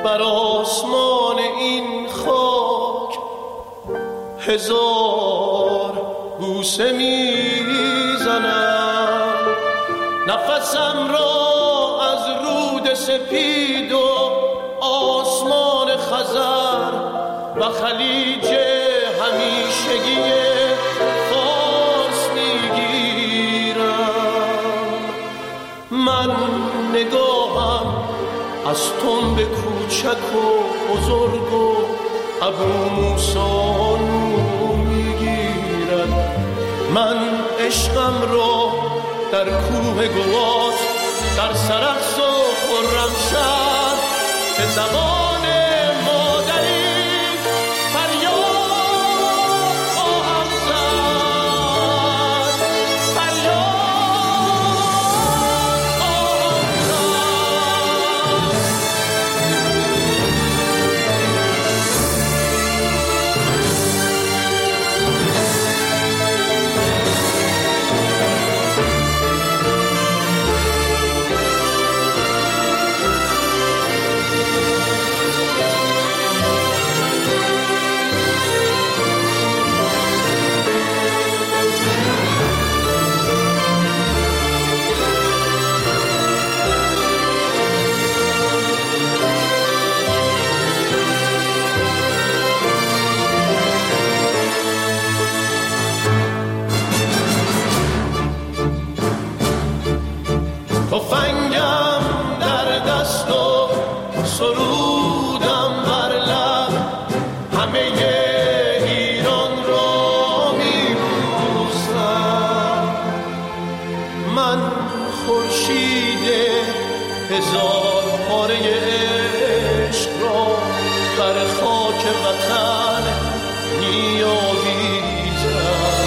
بر آسمان این خاک هزار بوسه میزنم، نفسم را از رود سپید و آسمان خزر و خلیج همیشگی فارس میگیرم. من نگاهم از تنب کوچک و بزرگ و ابو موسی نور میگیرد. من عشقم را در کوه گوات، در سرخس و خرمشهر به زبان مادری فریاد خواهم زد، فریاد خواهم تفنگم در دست و سرودم بر لب، همه ایران را میبوسم. من خورشید هزار پاره عشق را بر خاک وطن میآویزم.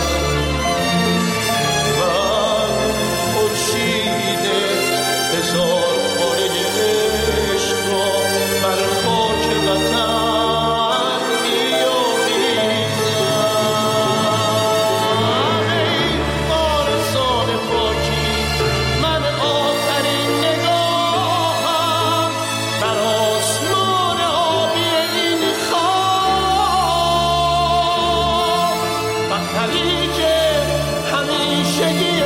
هزار پاره عشق را بر خاک وطن می‌آویزم. ای وارثان پاکی، من آخرین نگاهم بر آسمان آبی این خاک و خلیج همیشگی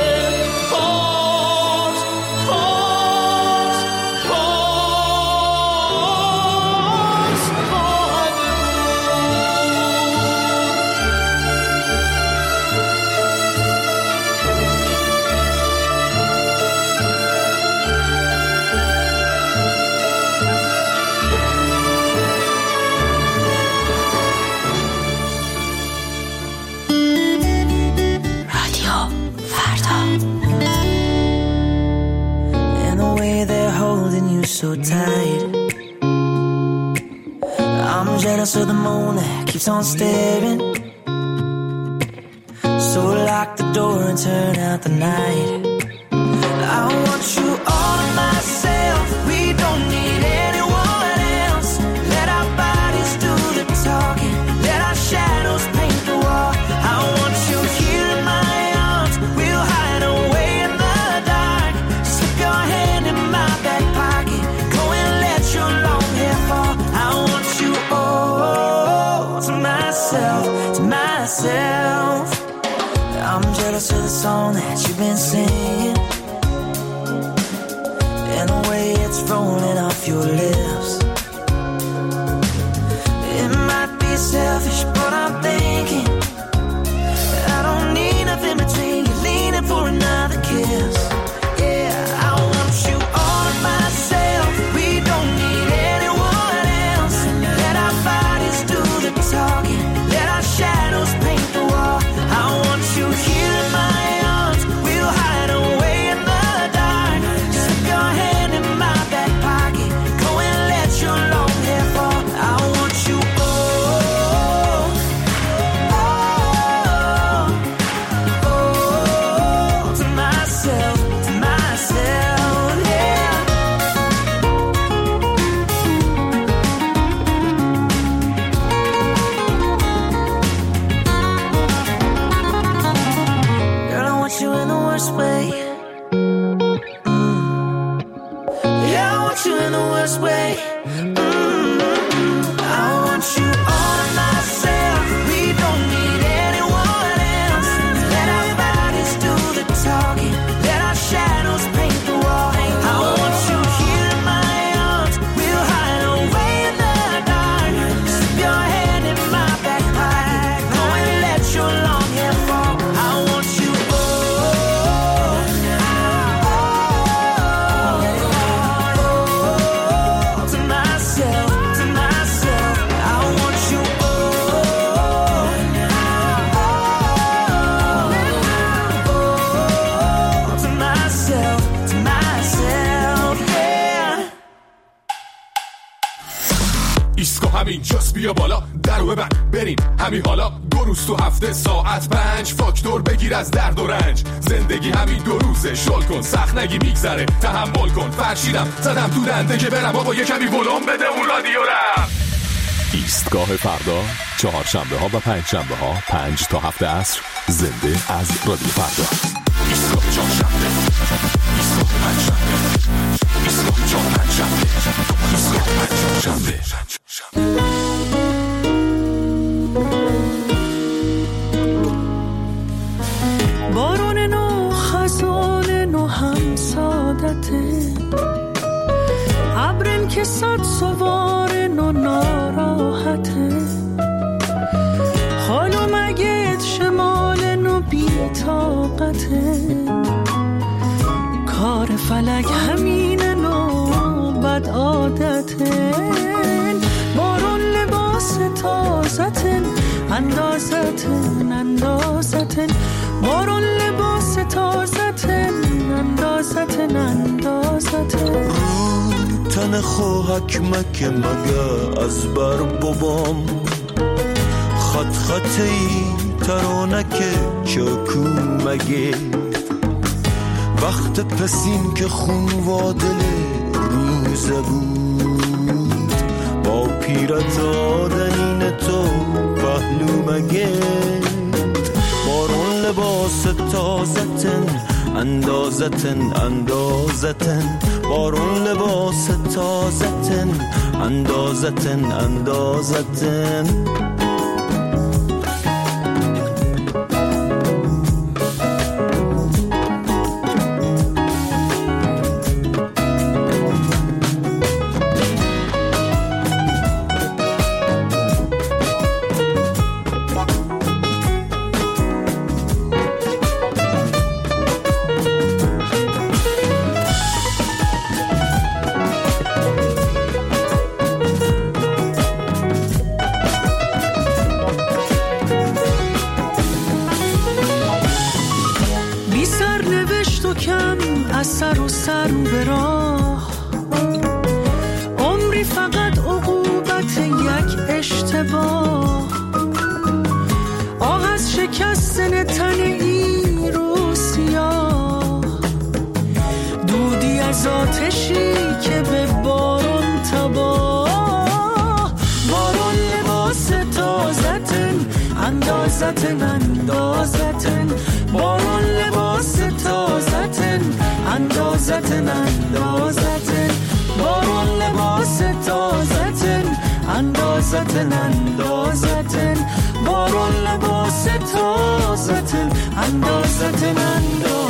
so tight. I'm jealous of the moon that keeps on staring. So lock the door and turn out the night. I want you all to myself. We don't need anyone else. Let our bodies do the talking. Let our shadows paint the wall. I want you here in my arms. We'll hide away in the dark. Slip your hand in my back pocket. Go and let your long hair fall. I want you all to myself, to myself. I'm jealous of the song that you've been singing, and the way it's rolling off your lips. It might be selfish, but I'm thinking I don't need nothing between you, leaning for another kiss. Yeah, I want you all to myself. We don't need anyone else. Let our bodies do the talking. Let our shadows paint the wall. I want you here in my arms. We'll hide away in the dark. Slip your hand in my back pocket. Go and let ایسکو همین جاست بیا بالا درو ببند بریم همین حالا 2 روز تو هفته ساعت 5 فاکتور بگیر از درد و رنج زندگی همین 2 روزه شل کن سخت نگی میگذره تحمل کن فرشیدم زدم تو دنده که برم بابا یه کمی ولوم بده اون رادیو رم ایستگاه فردا 4 شنبه ها و 5 شنبه ها 5 تا 7 عصر زنده از رادیو فردا ایستگاه 4 شنبه ایستگاه 5 شنبه ایستگاه 4 5 شنبه ایستگاه 5 شنبه بارون نو خزان نو هم سادته عبرن که صد سوار نو ناراحته حالو مگید شمال نو بی طاقته کار فلک همین نو بد عادته بارون لباس تازتن اندازتن بارون لباس تازتن اندازتن تن خوهک مکه مگه از بر بابام خط خطی ترانک چاکو مگه وقت پسین که خون وادل روزه بود با پیرت آدنین تو پهلو مگه بارون لباس تازتن اندازتن بارون لباس تازتن اندازتن سر و سر به راه عمری فقط عقوبت یک اشتباه آه از شکستن تن این رو سیاه دودی از آتشی که به بارون تباه بارون لباس تازتن اندازتن بارون لباس تازتن اندازتن بارون لباس تازتن اندازتن بارون لباس تازتن اندازتن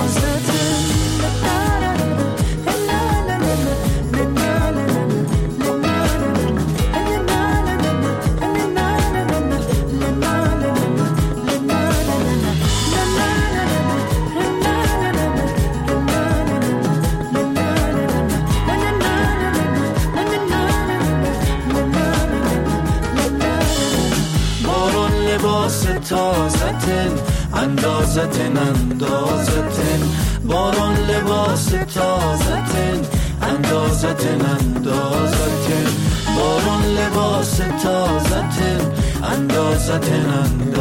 تازتن اندازتن بارون لباس تازتن اندازتن بارون لباس تازتن اندازتن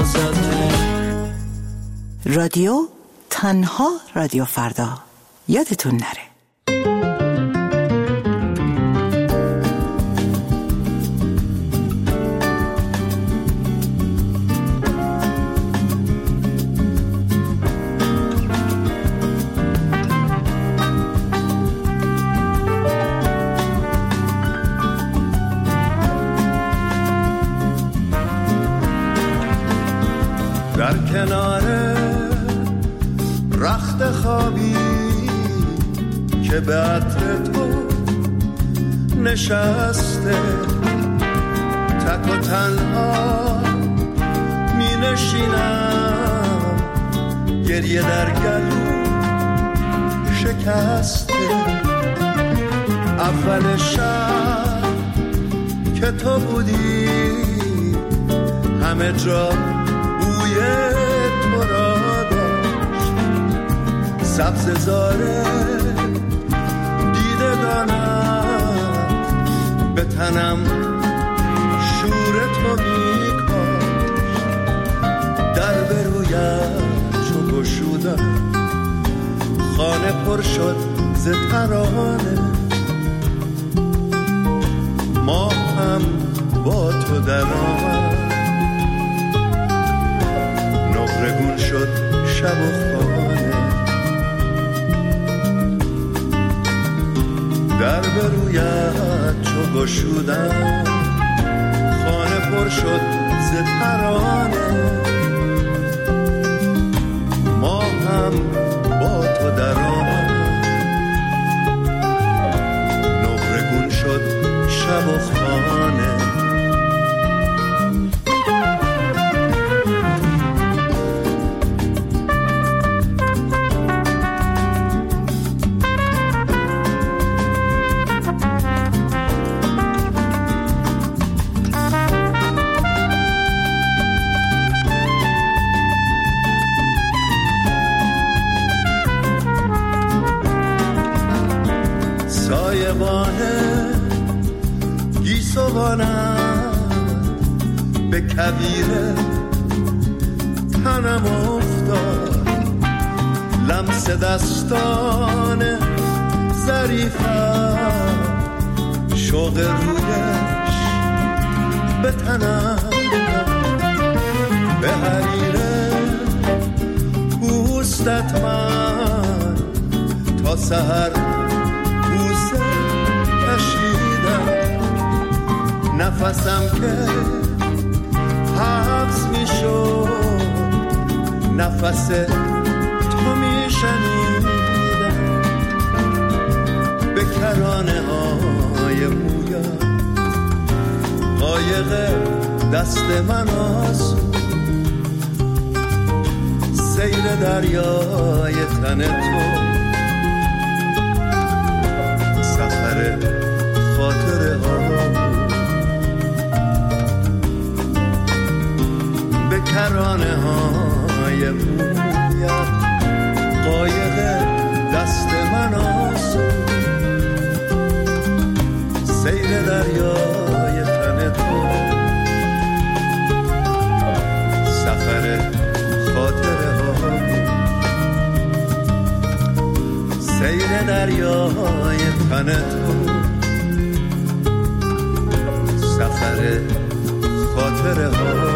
رادیو تنها رادیو فردا یادتون نره در کنار رخت خوابی که به عطر تو نشسته تک و تنها می نشینم گریه در گلو شکسته اول شب که تو بودی همه جا بوی تو را داشت سبز زاره دیده دانم به تنم پر شد ز ترانه، ما هم با تو در آمد، نقرگون شد شب و خانه، در به رویت چو گشودم، خانه پر شد ز ترانه، ما هم با تو در آمد، نقرگون شد شب و خانه. به کویر تنم افتاد، لمس دستان ظریفم، شوق رویش به تنم، به حریره پوستت من تا سحر بوسه کشیدم، نفسم که حبس می شد، نفس تو می شنیدم، به کرانه های مویا قایق دست من آسود، سیر دریای تن تو، سفر خاطره ها به کرانه های مویت، قایق دست من آسود، سیر دریای تن تو، سفر خاطره ها، سیر دریای تن تو، سفر خاطره ها.